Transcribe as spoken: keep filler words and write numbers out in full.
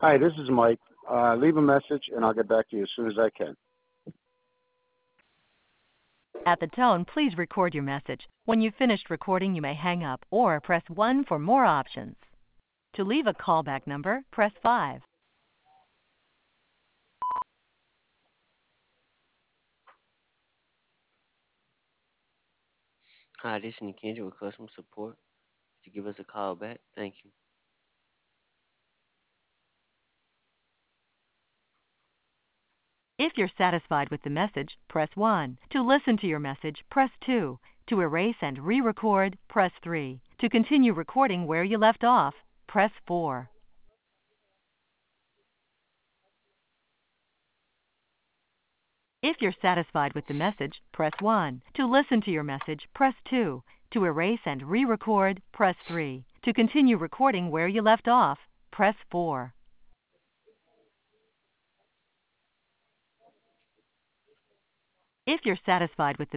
Hi, this is Mike. Uh, leave a message and I'll get back to you as soon as I can. At the tone, please record your message. When you've finished recording, you may hang up or press one for more options. To leave a callback number, press five. Hi, this is Nikendra with customer support. Could you give us a call back? Thank you. If you're satisfied with the message, press one. To listen to your message, press two. To erase and re-record, press three. To continue recording where you left off, press four. If you're satisfied with the message, press one. To listen to your message, press two. To erase and re-record, press three. To continue recording where you left off, press four. If you're satisfied with the